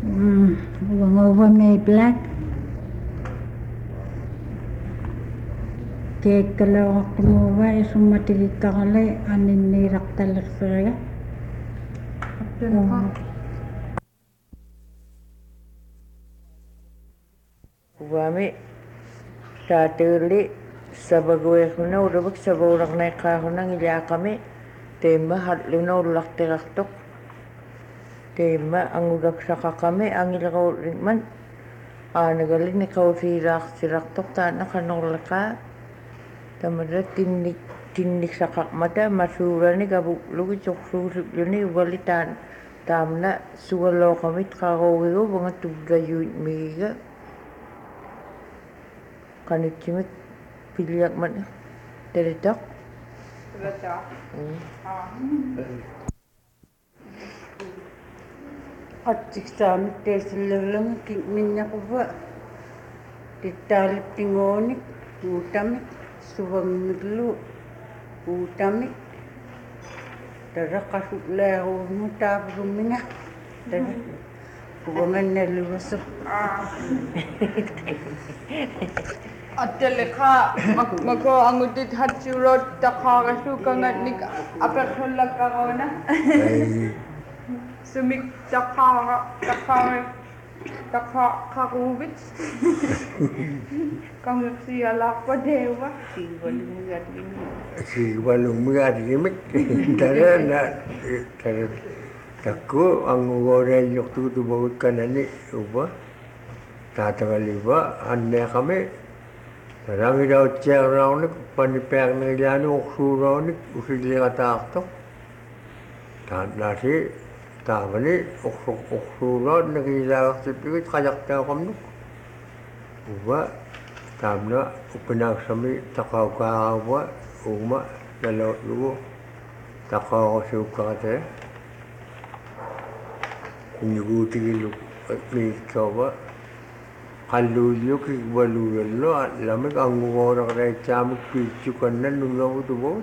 Over may black. Cake kalau kumuha sumatili kakale anin ni raktalak saya. Wami tatuli sabagwe kuna urubak saburak na kahuna ngilya kami tema hatluna ulak tiraktok tema ang udak saka kami ang ilakaw ringman nagaling ni kau siraktok ta nakanolaka tamada tinnik sakak mata masura ni kabuk lugi choksu yuni walitan tamna suwalo kami kakawigo mga tugayu miga kanit cimit pilyak man teritak Atik sami teslelang minyak ba ditalip tingonik utamik suwang naglu utamik tara kasuk leho mutap ruminga tara buwangan na luwaso Ataleka mako angutit hatsurot takarasu kangat nik apekholak karona sumik takarubit kangat siya pa dewa si walumugat gimik tara na tara takku ang ugore yok tu baut kanani uba tatangaliba anne kami Rangi daw tiyak raw ni panipek ng ilan uksu raw ni usili katakto. Nasi tama ni uksu raw nakilagak sa pikit kayak tayo kamno. Uba tamna upinagsami takaw kakawa uma lalaw lugo takaw suka kate. Inyuguti giluk may kawa. Kalulyo kikbalulalo at lamig ang ngorang na chamik pichukan na nulaw ito po.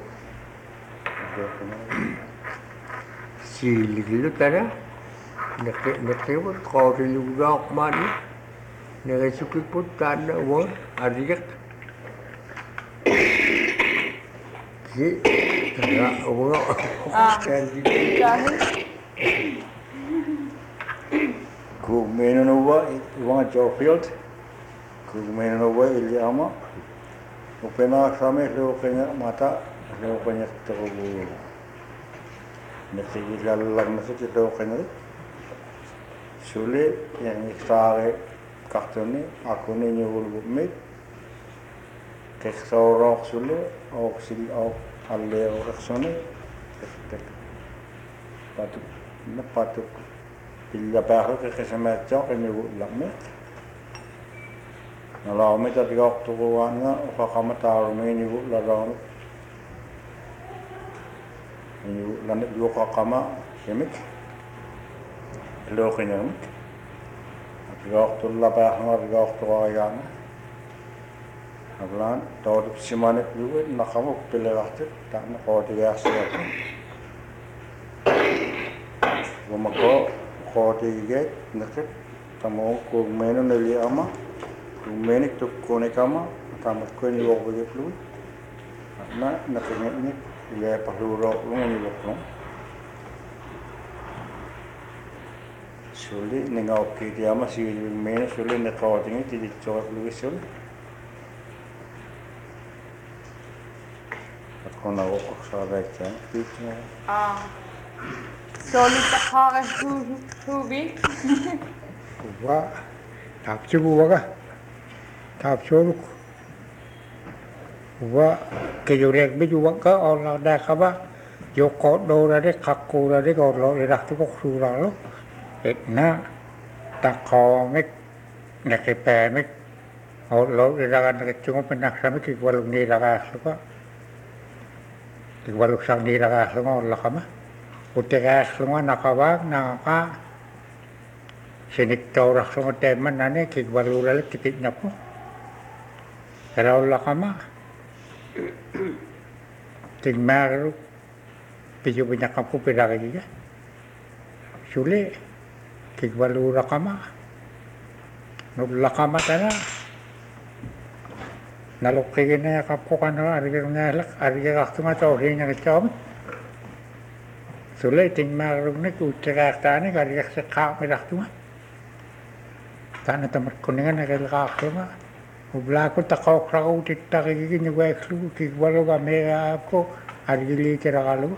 Siliglo tara. Nakiwag kaurilugak mani. Nakasukit po tanda mo. Ariyak. Si tara uwa. Kugmeno nuwa iwanga Jofield kugmeno nuwa iliama upena same lo kenya mata lo kenya togo nasi lalag nasi lo kenya sule yang iktare kartoni aku ni nyul mit keksorok sule ok sil ok alle ok sone patuk Pilla päähän se metsä on jo lämmin. No laumita tioktu kuana fakama taarumi ni la raun. Ni lan yo kakama kemik. Lo khinam. Tioktu la päähän tioktu ayana. Ablan tawd simane yuwe nakamu pille waqti tan qodi yaasiya. Wamako Kotiget nakit tamo kugmeno nali ama kugmenik to konekama tamat ko ni wog bege flu na nakinet ni ile pahluro lungi lokno suli ninga okki ama si meno suli ne kotingi ti chot lu sul akona wok sa rekta pitne Soli takarasu hubi Uba tapsi buwaga tapsi Uba kejurek bijuwa ka orang dah kaba joko do dari kaku dari kalau irak tu kok surah lo etna takomek nakipemek lo irakan nakicungo penaksamek ikwalung ni irakas lo ikwalung sang ni irakas lo lakama Utikas semua nakawag nakaka siniktorak semua teman nane kikbalulal kitik na po. Pero lakama tingmar pijo binakam ko pinakikika. Suli kigbalura kama nublakama tana nalukigin na kapko kana arigaktunga tawhin na kitawmi sulay ting marugnik utraktaani karigak sa kaamiraktunga tana tamat kuningan na kalakaklunga ublako takawkrakaw titakigin yung weklu kigbaluga mera ko arigili tirakaluga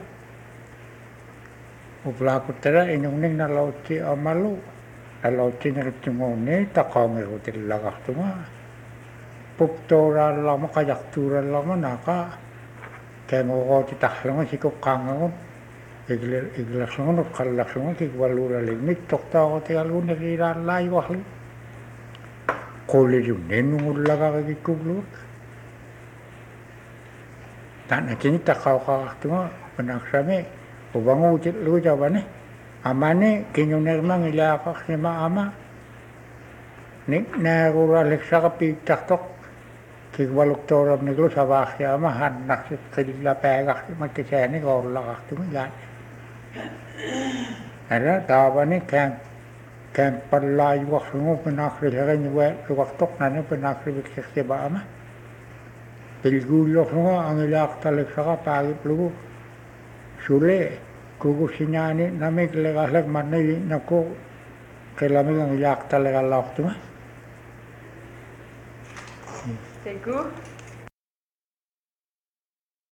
ublako tara inyong nalauti amalu nalauti na kitungone takawang ikutilakaktunga puptora lama kajaktura lama naka kaya mo ko titaklangan sikop kangangon iglaslangan o kalaklangan kigbalura limit tokta ko tigalun nakilalay wakli kuli yun nung ulaga kagikuglur tana kini takaw kakaktunga panaksami ubangu utit lu jabane amane kinyong nermang ilakak si maama nik naruralik sa kapitaktok kigbalok torab niglo sa bakya mahan naksit kila pegak magkiseni ko lakak tumigan ada tawa ni kan palay wak sungo penakri hagan yuwa waktok nani penakri bikik siba ama pilgulo sungo ang ilak talik saka pagip lugo sule kugo sinyani namik legalag manay nako kailamig ang ilak talik alak tumigan Tegu.